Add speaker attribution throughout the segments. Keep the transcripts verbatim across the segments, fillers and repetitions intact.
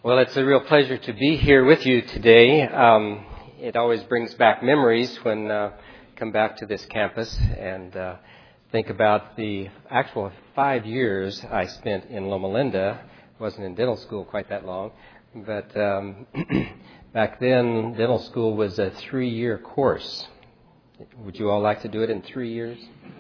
Speaker 1: Well, it's a real pleasure to be here with you today. Um, it always brings back memories when uh, I come back to this campus and uh, think about the actual five years I spent in Loma Linda. Wasn't in dental school quite that long, but um, back then dental school was a three-year course. Would you all like to do it in three years?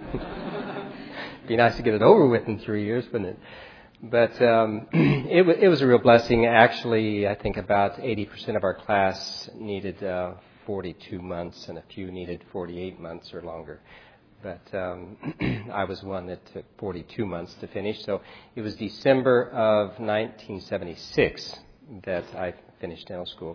Speaker 1: It'd be nice to get it over with in three years, wouldn't it? But um, it, w- it was a real blessing. Actually, I think about eighty percent of our class needed uh, forty-two months, and a few needed forty-eight months or longer. But um, I was one that took forty-two months to finish. So it was December of nineteen seventy-six that I finished dental school.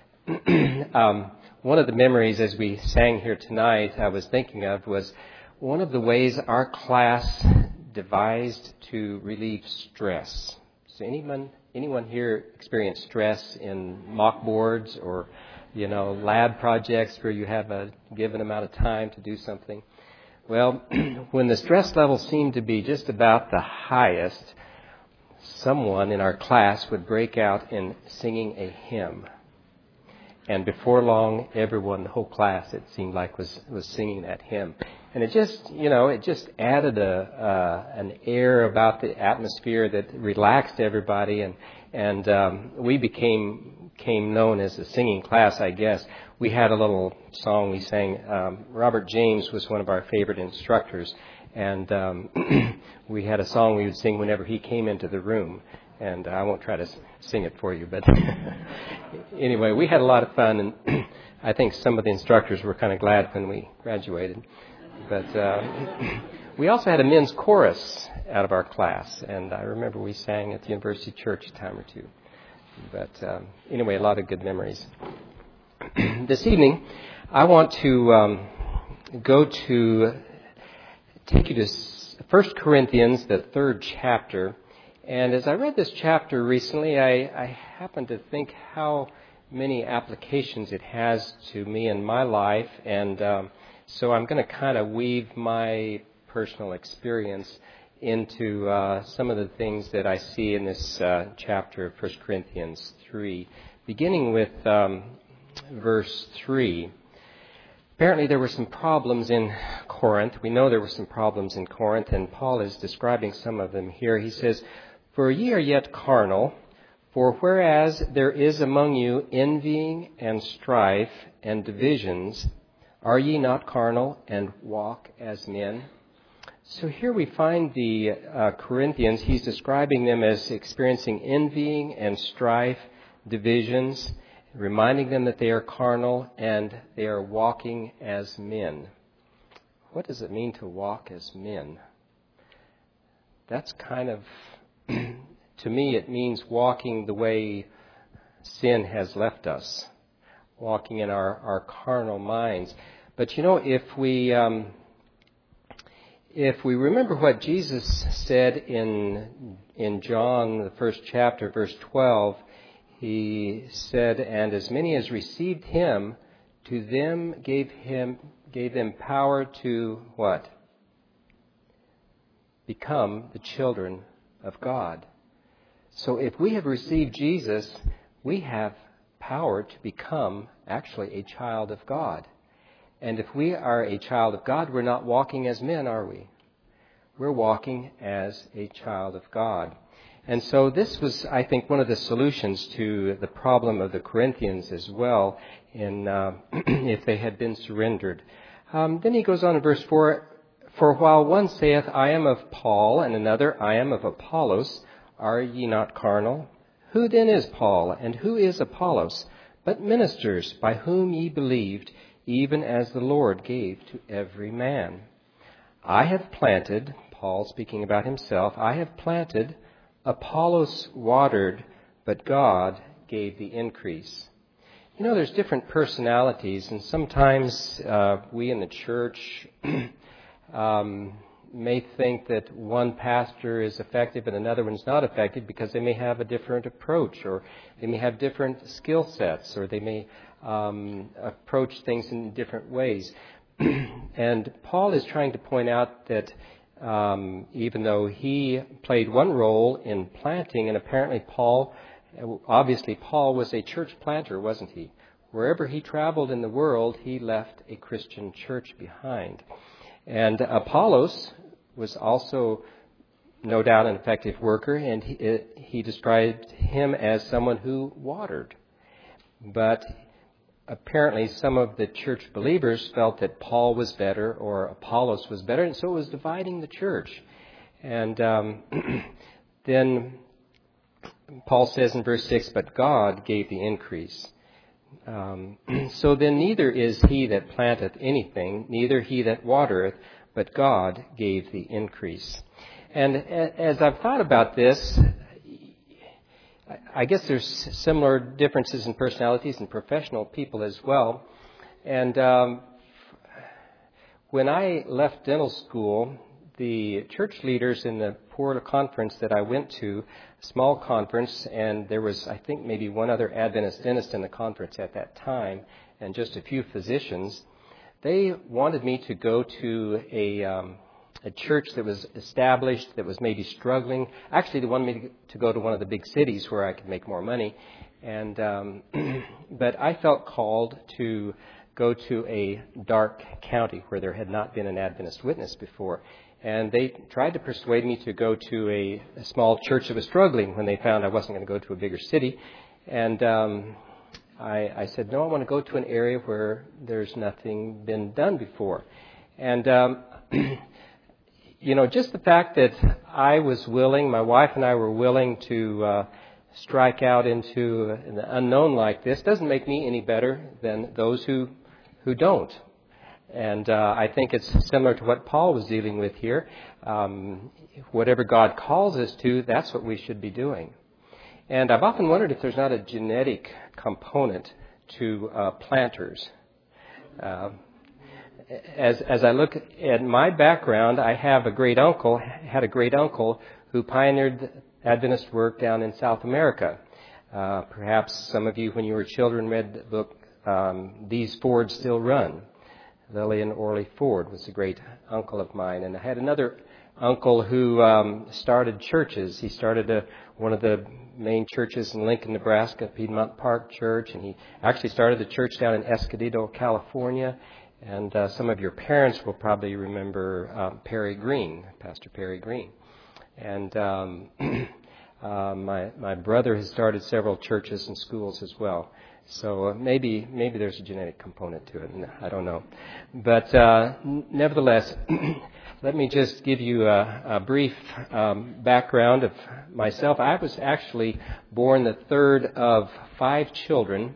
Speaker 1: um, one of the memories as we sang here tonight I was thinking of was one of the ways our class devised to relieve stress. So anyone anyone here experience stress in mock boards or, you know, lab projects where you have a given amount of time to do something? Well, when the stress level seemed to be just about the highest, someone in our class would break out in singing a hymn. And before long, everyone, the whole class, it seemed like, was, was singing that hymn. And it just, you know, it just added a uh, an air about the atmosphere that relaxed everybody. And and um, we became came known as a singing class, I guess. We had a little song we sang. Um, Robert James was one of our favorite instructors. And um, we had a song we would sing whenever he came into the room. And I won't try to sing it for you, but anyway, we had a lot of fun, and I think some of the instructors were kind of glad when we graduated. But uh, we also had a men's chorus out of our class, and I remember we sang at the University Church a time or two. But um, anyway, a lot of good memories. This evening, I want to um, go to, take you to First Corinthians, the third chapter. And as I read this chapter recently, I, I happened to think how many applications it has to me in my life. And um, so I'm going to kind of weave my personal experience into uh, some of the things that I see in this uh, chapter of First Corinthians three, beginning with um, verse three. Apparently there were some problems in Corinth. We know there were some problems in Corinth, and Paul is describing some of them here. He says, "For ye are yet carnal, for whereas there is among you envying and strife and divisions, are ye not carnal and walk as men?" So here we find the uh, Corinthians, he's describing them as experiencing envying and strife, divisions, reminding them that they are carnal and they are walking as men. What does it mean to walk as men? That's kind of... To me, it means walking the way sin has left us, walking in our, our carnal minds. But you know, if we um, if we remember what Jesus said in in John, the first chapter, verse twelve, he said, "And as many as received him, to them gave him gave them power to what? Become the children of God." So if we have received Jesus, we have power to become actually a child of God. And if we are a child of God, we're not walking as men, are we? We're walking as a child of God. And so this was, I think, one of the solutions to the problem of the Corinthians as well, in uh, if they had been surrendered. Um, then he goes on in verse four, "For while one saith, I am of Paul, and another, I am of Apollos, are ye not carnal? Who then is Paul, and who is Apollos, but ministers by whom ye believed, even as the Lord gave to every man? I have planted," Paul speaking about himself, "I have planted, Apollos watered, but God gave the increase." You know, there's different personalities, and sometimes uh, we in the church um, may think that one pastor is effective and another one's not effective because they may have a different approach, or they may have different skill sets, or they may um, approach things in different ways. And Paul is trying to point out that um, even though he played one role in planting, and apparently Paul Obviously, Paul was a church planter, wasn't he? Wherever he traveled in the world, he left a Christian church behind. And Apollos was also, no doubt, an effective worker, and he, he described him as someone who watered. But apparently some of the church believers felt that Paul was better or Apollos was better, and so it was dividing the church. And um, then Paul says in verse six, but God gave the increase. Um, so then neither is he that planteth anything, neither he that watereth, but God gave the increase. And as I've thought about this, I guess there's similar differences in personalities and professional people as well. And um, when I left dental school, the church leaders in the Portal conference that I went to, a small conference, and there was, I think, maybe one other Adventist dentist in the conference at that time, and just a few physicians, they wanted me to go to a, um, a church that was established, that was maybe struggling. Actually, they wanted me to go to one of the big cities where I could make more money. And um, but I felt called to go to a dark county where there had not been an Adventist witness before. And they tried to persuade me to go to a, a small church that was struggling when they found I wasn't going to go to a bigger city. And um, I, I said, no, I want to go to an area where there's nothing been done before. And, um, you know, just the fact that I was willing, my wife and I were willing to uh, strike out into an unknown like this doesn't make me any better than those who, who don't. And uh, I think it's similar to what Paul was dealing with here. Um, whatever God calls us to, that's what we should be doing. And I've often wondered if there's not a genetic component to uh, planters. Uh, as as I look at my background, I have a great uncle, had a great uncle who pioneered Adventist work down in South America. Uh, perhaps some of you, when you were children, read the book um, These Fords Still Run. Lillian Orley Ford was a great uncle of mine. And I had another uncle who um, started churches. He started a, one of the main churches in Lincoln, Nebraska, Piedmont Park Church. And he actually started a church down in Escondido, California. And uh, some of your parents will probably remember um, Perry Green, Pastor Perry Green. And um, uh, my my brother has started several churches and schools as well. So uh, maybe maybe there's a genetic component to it. I don't know. But uh, n- nevertheless, let me just give you a, a brief um, background of myself. I was actually born the third of five children,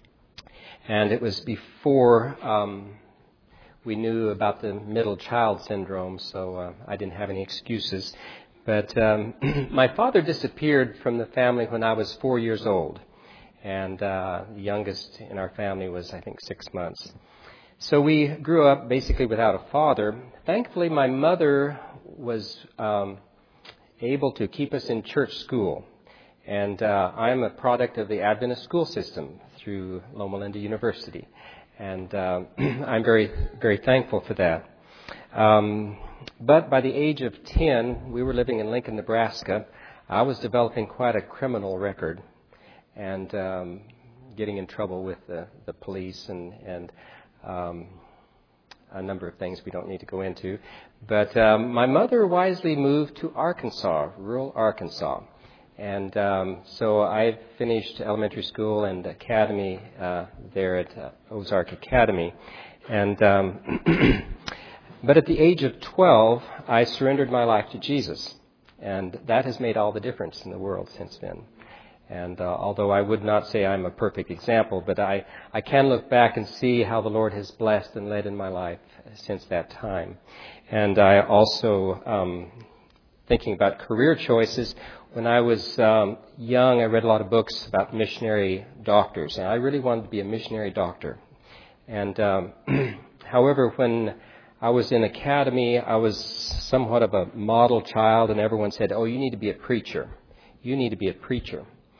Speaker 1: and it was before um, we knew about the middle child syndrome, so uh, I didn't have any excuses. But um, my father disappeared from the family when I was four years old. And uh, the youngest in our family was, I think, six months. So we grew up basically without a father. Thankfully, my mother was um, able to keep us in church school. And uh, I'm a product of the Adventist school system through Loma Linda University. And uh, I'm very, very thankful for that. Um, but by the age of ten, we were living in Lincoln, Nebraska. I was developing quite a criminal record. And um, getting in trouble with the, the police and, and um, a number of things we don't need to go into. But um, my mother wisely moved to Arkansas, rural Arkansas. And um, so I finished elementary school and academy uh, there at uh, Ozark Academy. And um, but at the age of twelve, I surrendered my life to Jesus. And that has made all the difference in the world since then. And uh, although I would not say I'm a perfect example, but I, I can look back and see how the Lord has blessed and led in my life since that time. And I also, um, thinking about career choices, when I was um, young, I read a lot of books about missionary doctors, and I really wanted to be a missionary doctor. And um, however, when I was in academy, I was somewhat of a model child, and everyone said, oh, you need to be a preacher. You need to be a preacher.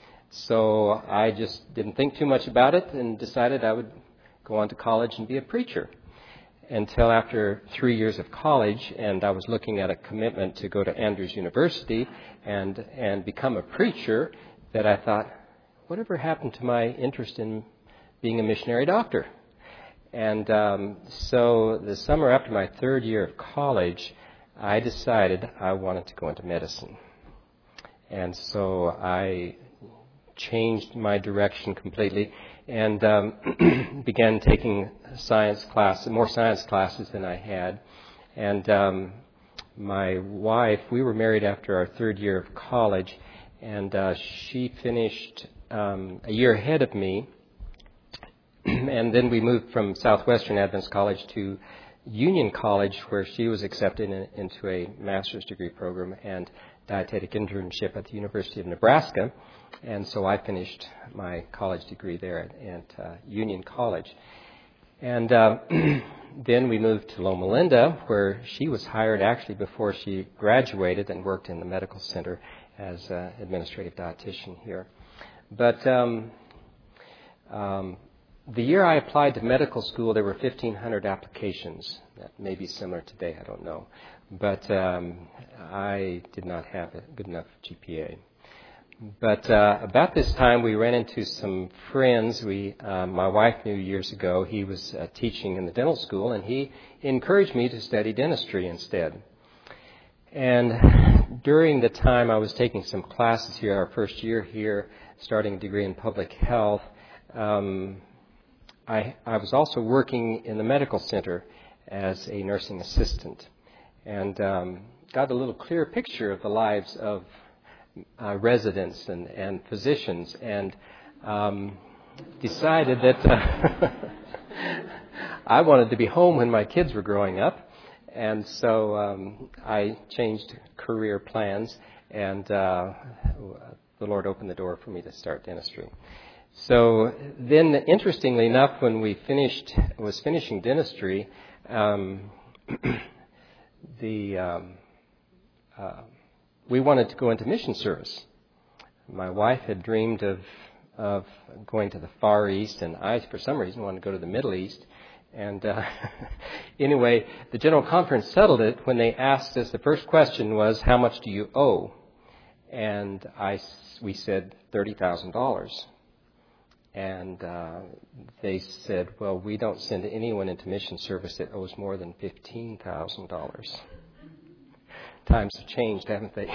Speaker 1: So I just didn't think too much about it and decided I would go on to college and be a preacher. Until after three years of college, and I was looking at a commitment to go to Andrews University and and become a preacher, that I thought, whatever happened to my interest in being a missionary doctor? And um, so the summer after my third year of college, I decided I wanted to go into medicine. And so I changed my direction completely and um, began taking science classes, more science classes than I had. And um, my wife, we were married after our third year of college, and uh, she finished um, a year ahead of me. And then we moved from Southwestern Adventist College to Union College, where she was accepted in, into a master's degree program and dietetic internship at the University of Nebraska. And so I finished my college degree there at, at uh, Union College. And uh, then we moved to Loma Linda, where she was hired actually before she graduated and worked in the medical center as an administrative dietitian here. But um, um, the year I applied to medical school, there were fifteen hundred applications. That may be similar today, I don't know. But um, I did not have a good enough G P A. But uh, about this time, we ran into some friends. We, uh, my wife knew years ago. He was uh, teaching in the dental school, and he encouraged me to study dentistry instead. And during the time I was taking some classes here, our first year here, starting a degree in public health, um, I, I was also working in the medical center as a nursing assistant, and um, got a little clearer picture of the lives of uh, residents and, and physicians, and um, decided that uh, I wanted to be home when my kids were growing up, and so um, I changed career plans, and uh, the Lord opened the door for me to start dentistry. So then, interestingly enough, when we finished, was finishing dentistry, um, the um, uh, we wanted to go into mission service. My wife had dreamed of of going to the Far East, and I, for some reason, wanted to go to the Middle East. And uh, anyway, the General Conference settled it when they asked us. The first question was, "How much do you owe?" And I, we said thirty thousand dollars. And uh, they said, well, we don't send anyone into mission service that owes more than fifteen thousand dollars. Times have changed, haven't they?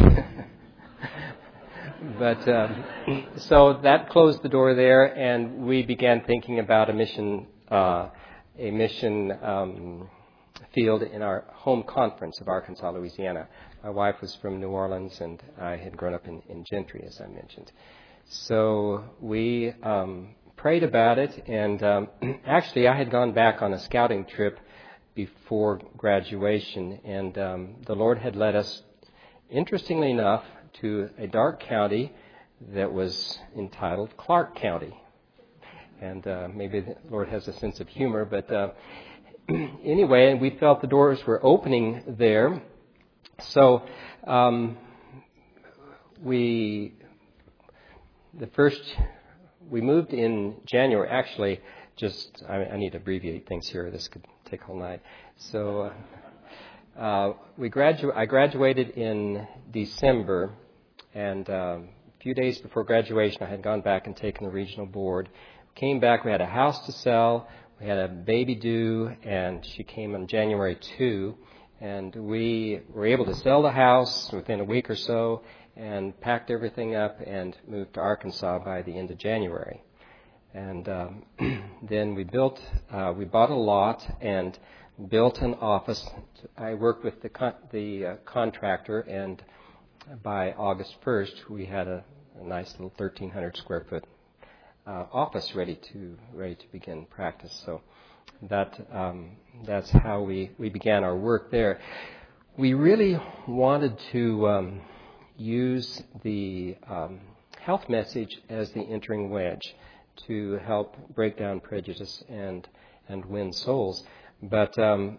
Speaker 1: But um, so that closed the door there, and we began thinking about a mission, uh, a mission um, field in our home conference of Arkansas, Louisiana. My wife was from New Orleans, and I had grown up in, in Gentry, as I mentioned. So we um, prayed about it, and um, actually I had gone back on a scouting trip before graduation, and um, the Lord had led us, interestingly enough, to a dark county that was entitled Clark County. And uh, maybe the Lord has a sense of humor, but uh, anyway, we felt the doors were opening there. So um, we... The first, we moved in January. Actually, just, I, I need to abbreviate things here. This could take all night. So, uh, uh, we gradu- I graduated in December, and uh, a few days before graduation, I had gone back and taken the regional board. Came back, we had a house to sell, we had a baby due, and she came on January second, and we were able to sell the house within a week or so, and packed everything up and moved to Arkansas by the end of January. And um, then we built, uh, we bought a lot and built an office. I worked with the con- the uh, contractor, and by August first, we had a, a nice little thirteen hundred square foot uh, office ready to ready to begin practice. So that um, that's how we, we began our work there. We really wanted to Um, use the um, health message as the entering wedge to help break down prejudice and and win souls. But um,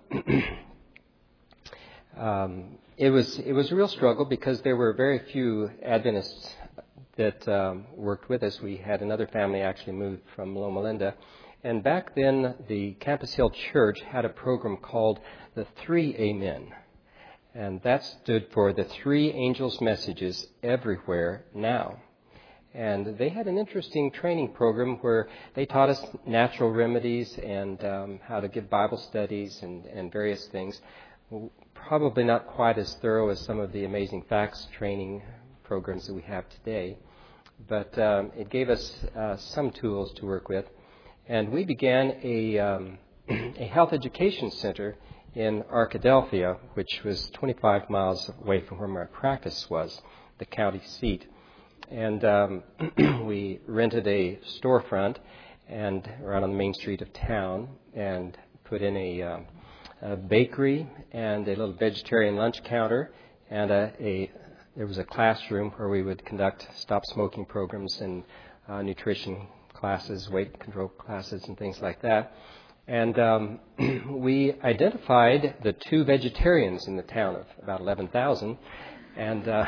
Speaker 1: um, it was it was a real struggle because there were very few Adventists that um, worked with us. We had another family actually moved from Loma Linda, and back then the Campus Hill Church had a program called the Three Amen. And that stood for the three angels' messages everywhere now. And they had an interesting training program where they taught us natural remedies and um, how to give Bible studies and, and various things. Probably not quite as thorough as some of the Amazing Facts training programs that we have today. But um, it gave us uh, some tools to work with. And we began a, um, a health education center in Arkadelphia, which was twenty-five miles away from where my practice was, the county seat. And um, we rented a storefront and around on the main street of town and put in a, um, a bakery and a little vegetarian lunch counter and a, a there was a classroom where we would conduct stop smoking programs and uh, nutrition classes, weight control classes, and things like that. And um, we identified the two vegetarians in the town of about eleven thousand, and uh,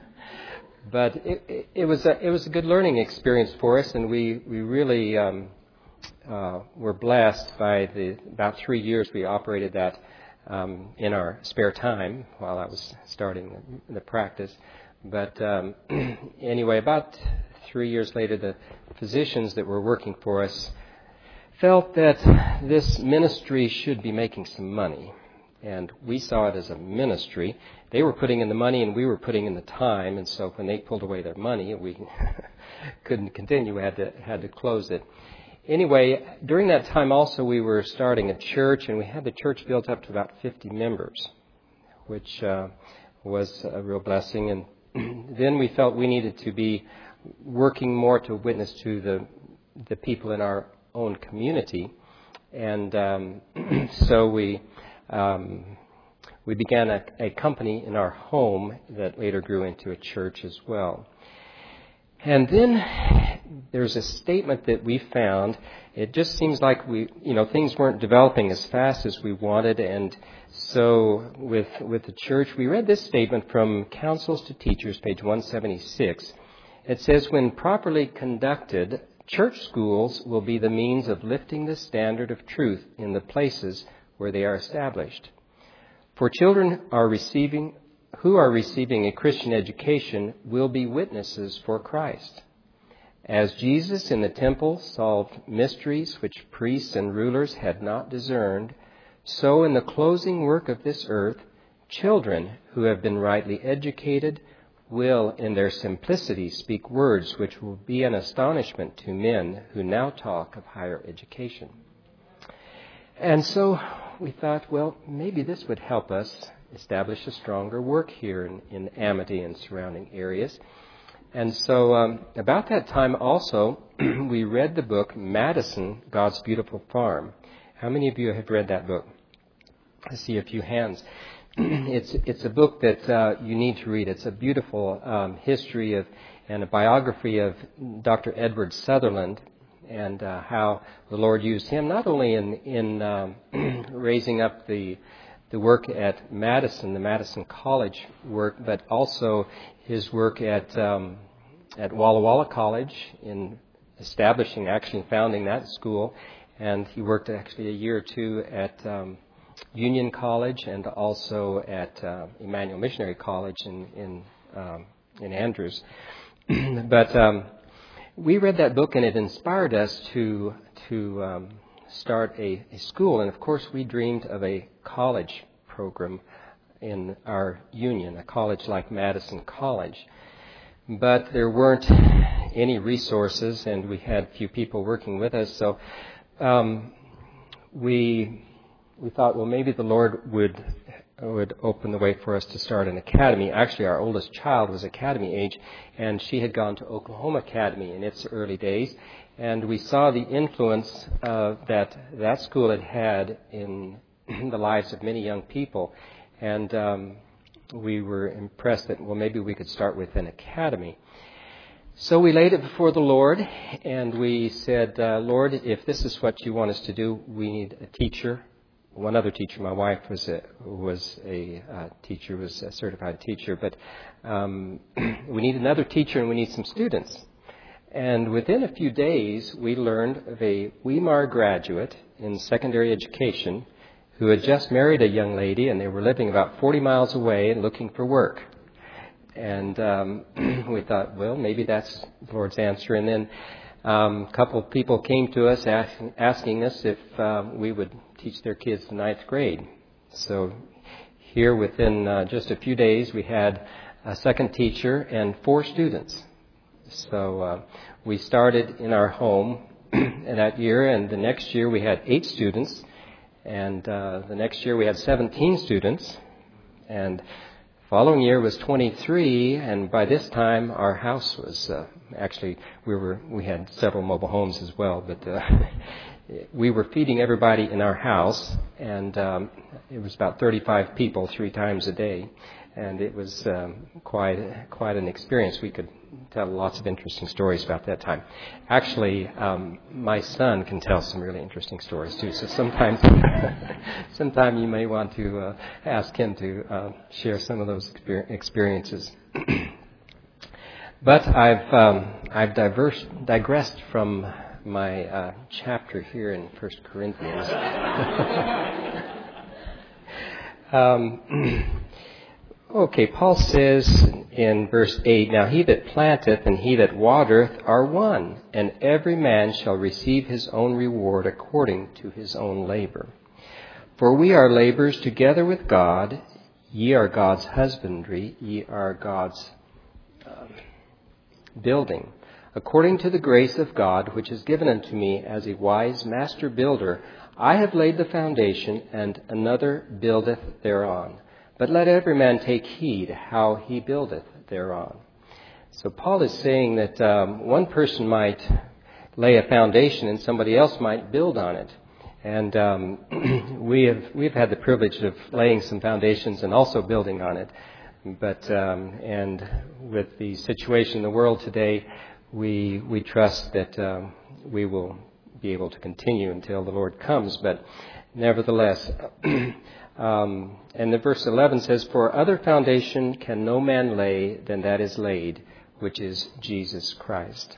Speaker 1: but it, it, it was a it was a good learning experience for us, and we we really um, uh, were blessed by the about three years we operated that um, in our spare time while I was starting the, the practice. But um, anyway, about three years later, the physicians that were working for us felt that this ministry should be making some money. And we saw it as a ministry. They were putting in the money and we were putting in the time. And so when they pulled away their money, we couldn't continue. We had to, had to close it. Anyway, during that time also we were starting a church, and we had the church built up to about fifty members, which uh, was a real blessing. And then we felt we needed to be working more to witness to the the people in our own community. And um, so we um, we began a, a company in our home that later grew into a church as well. And then there's a statement that we found. It just seems like we, you know, things weren't developing as fast as we wanted. And so with with the church, we read this statement from Counsels to Teachers, page one seventy-six. It says, when properly conducted, church schools will be the means of lifting the standard of truth in the places where they are established. For children are receiving who are receiving a Christian education will be witnesses for Christ. As Jesus in the temple solved mysteries which priests and rulers had not discerned, so in the closing work of this earth, children who have been rightly educated will in their simplicity speak words which will be an astonishment to men who now talk of higher education. And so we thought, well, maybe this would help us establish a stronger work here in, in Amity and surrounding areas. And so um, about that time also, we read the book Madison, God's Beautiful Farm. How many of you have read that book? I see a few hands. It's it's a book that uh, you need to read. It's a beautiful um, history of and a biography of Doctor Edward Sutherland, and uh, how the Lord used him not only in in um, raising up the the work at Madison, the Madison College work, but also his work at um, at Walla Walla College in establishing, actually founding that school, and he worked actually a year or two at um, Union College and also at uh, Emmanuel Missionary College in in, um, in Andrews. But um, we read that book and it inspired us to to um, start a, a school. And of course, we dreamed of a college program in our union, a college like Madison College. But there weren't any resources, and we had few people working with us. So um, we. We thought, well, maybe the Lord would would open the way for us to start an academy. Actually, our oldest child was academy age, and she had gone to Oklahoma Academy in its early days. And we saw the influence uh, that that school had had in the lives of many young people. And um, we were impressed that, well, maybe we could start with an academy. So we laid it before the Lord, and we said, uh, Lord, if this is what you want us to do, we need a teacher. One other teacher, my wife was a, was a uh, teacher, was a certified teacher, but um, we need another teacher and we need some students. And within a few days, we learned of a Weimar graduate in secondary education who had just married a young lady, and they were living about forty miles away and looking for work. And um, we thought, well, maybe that's the Lord's answer. And then um, a couple of people came to us asking, asking us if uh, we would teach their kids the ninth grade. So here within uh, just a few days, we had a second teacher and four students. So uh, we started in our home that year, and the next year we had eight students, and uh, the next year we had seventeen students, and following year was twenty-three, and by this time our house was uh, actually we were we had several mobile homes as well, but uh, we were feeding everybody in our house, and um, it was about thirty-five people three times a day, and it was um, quite quite an experience. We could tell lots of interesting stories about that time. Actually, um, my son can tell some really interesting stories too. So sometimes, sometime you may want to uh, ask him to uh, share some of those exper- experiences. But I've um, I've diverse, digressed from my uh, chapter here in First Corinthians. um, okay, Paul says in verse eight, "Now he that planteth and he that watereth are one, and every man shall receive his own reward according to his own labor. For we are laborers together with God. Ye are God's husbandry, ye are God's um, building. According to the grace of God, which is given unto me as a wise master builder, I have laid the foundation, and another buildeth thereon. But let every man take heed how he buildeth thereon." So Paul is saying that um, one person might lay a foundation and somebody else might build on it. And um, we have we've had the privilege of laying some foundations and also building on it. But um, and with the situation in the world today, we we trust that um, we will be able to continue until the Lord comes. But nevertheless. Um, and the verse eleven says, "For other foundation can no man lay than that is laid, which is Jesus Christ."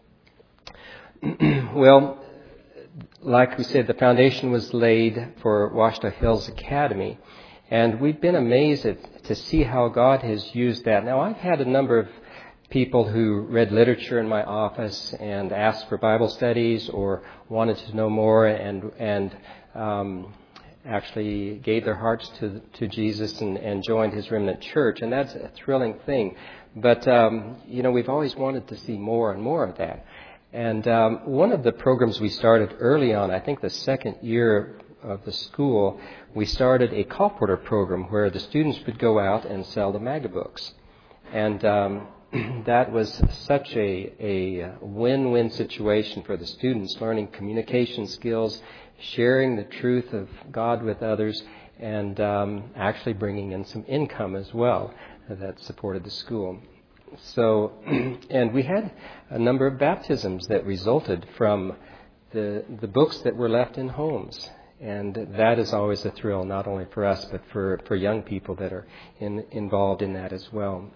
Speaker 1: Well, like we said, the foundation was laid for Washita Hills Academy, and we've been amazed at, to see how God has used that. Now, I've had a number of people who read literature in my office and asked for Bible studies or wanted to know more, and and um, actually gave their hearts to to Jesus and, and joined his remnant church, and that's a thrilling thing. But um, you know, we've always wanted to see more and more of that. And um, one of the programs we started early on, I think the second year of the school, we started a colporteur program where the students would go out and sell the Maga books, and um, that was such a, a win-win situation for the students, learning communication skills, sharing the truth of God with others, and um, actually bringing in some income as well that supported the school. So, and we had a number of baptisms that resulted from the the books that were left in homes. And that is always a thrill, not only for us, but for, for young people that are in, involved in that as well.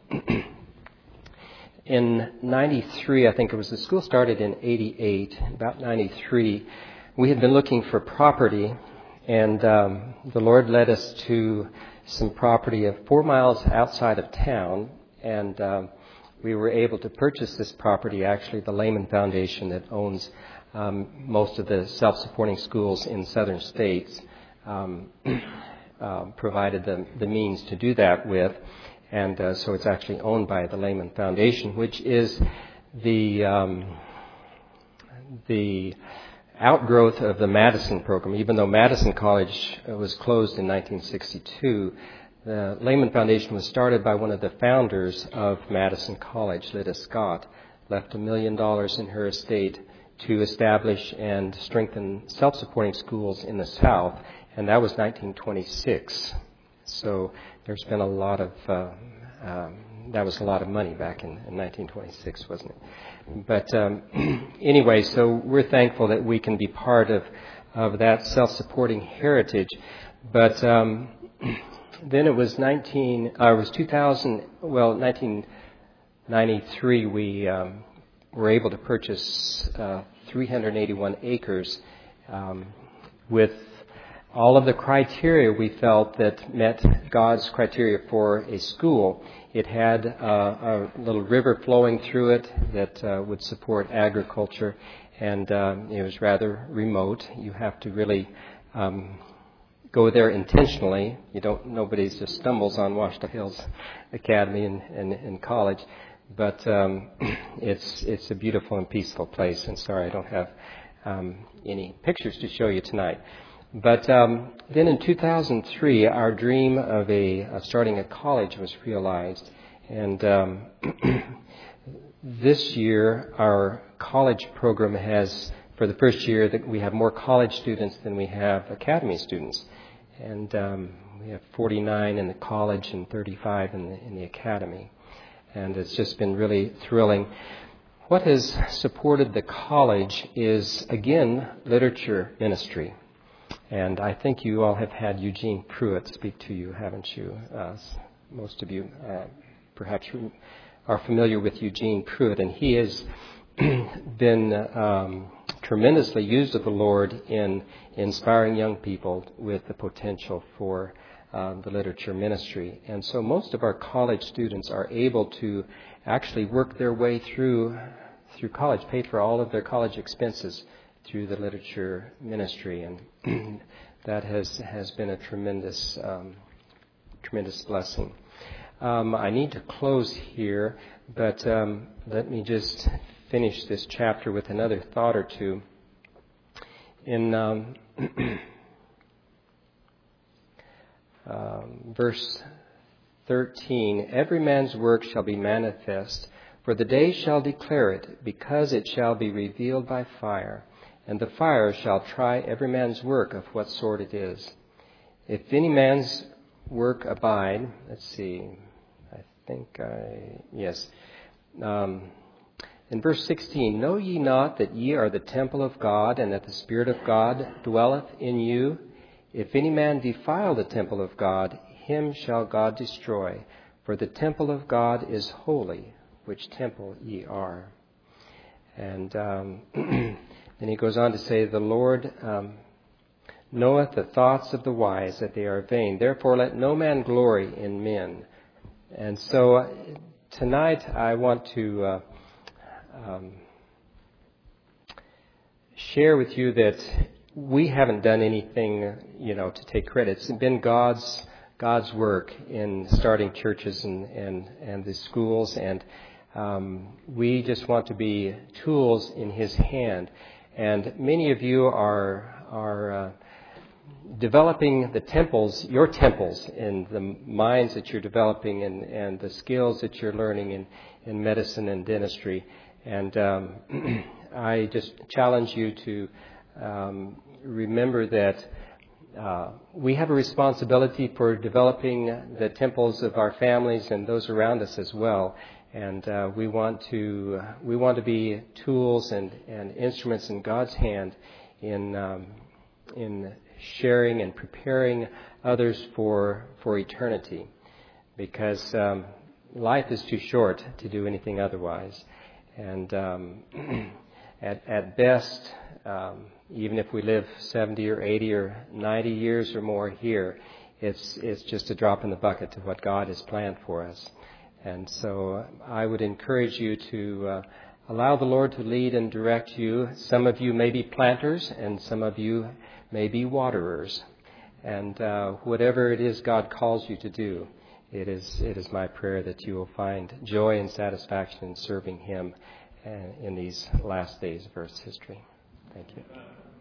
Speaker 1: In ninety-three, I think it was, the school started in eighty-eight, about ninety-three, we had been looking for property, and um, the Lord led us to some property of four miles outside of town, and um, we were able to purchase this property. Actually, the Lehman Foundation that owns um, most of the self-supporting schools in southern states um, uh, provided the, the means to do that with. And uh, so it's actually owned by the Lehman Foundation, which is the um, the outgrowth of the Madison program. Even though Madison College was closed in nineteen sixty-two, the Lehman Foundation was started by one of the founders of Madison College, Lida Scott, left a million dollars in her estate to establish and strengthen self-supporting schools in the South, and that was nineteen twenty-six. So there's been a lot of, uh, um, that was a lot of money back in, in nineteen twenty-six, wasn't it? But um, anyway, so we're thankful that we can be part of, of that self-supporting heritage. But um, then it was nineteen, uh, it was two thousand, well, nineteen ninety-three, we um, were able to purchase uh, three hundred eighty-one acres um, with all of the criteria we felt that met God's criteria for a school. It had uh, a little river flowing through it that uh, would support agriculture, and uh, it was rather remote. You have to really um, go there intentionally. You don't. Nobody just stumbles on Washita Hills Academy in, in, in college, but um, it's it's a beautiful and peaceful place. And sorry, I don't have um, any pictures to show you tonight. But um, then in two thousand three, our dream of a of starting a college was realized, and um, this year our college program has, for the first year, that we have more college students than we have academy students, and um, we have forty-nine in the college and thirty-five in the, in the academy, and it's just been really thrilling. What has supported the college is, again, literature ministry. And I think you all have had Eugene Pruitt speak to you, haven't you? Uh, most of you uh, perhaps are familiar with Eugene Pruitt, and he has been um, tremendously used of the Lord in inspiring young people with the potential for uh, the literature ministry. And so most of our college students are able to actually work their way through through college, pay for all of their college expenses through the literature ministry, and that has has been a tremendous um, tremendous blessing. Um, I need to close here, but um, let me just finish this chapter with another thought or two. In um, um, verse thirteen, every man's work shall be manifest, for the day shall declare it, because it shall be revealed by fire. And the fire shall try every man's work of what sort it is. If any man's work abide, let's see, I think I, yes. Um, in verse sixteen, know ye not that ye are the temple of God, and that the Spirit of God dwelleth in you? If any man defile the temple of God, him shall God destroy. For the temple of God is holy, which temple ye are. And um, then he goes on to say, the Lord um, knoweth the thoughts of the wise, that they are vain. Therefore let no man glory in men. And so uh, tonight I want to uh, um, share with you that we haven't done anything, you know, to take credit. It's been God's God's work in starting churches and and, and the schools, and um, we just want to be tools in His hand. And many of you are are uh, developing the temples, your temples, in the minds that you're developing, and, and the skills that you're learning in, in medicine and dentistry. And um, I just challenge you to um, remember that uh, we have a responsibility for developing the temples of our families and those around us as well. And uh, we want to we want to be tools and, and instruments in God's hand in um, in sharing and preparing others for for eternity, because um, life is too short to do anything otherwise. And um, at at best, um, even if we live seventy or eighty or ninety years or more here, it's it's just a drop in the bucket to what God has planned for us. And so I would encourage you to uh, allow the Lord to lead and direct you. Some of you may be planters, and some of you may be waterers. And uh, whatever it is God calls you to do, it is it is my prayer that you will find joy and satisfaction in serving Him uh, in these last days of Earth's history. Thank you.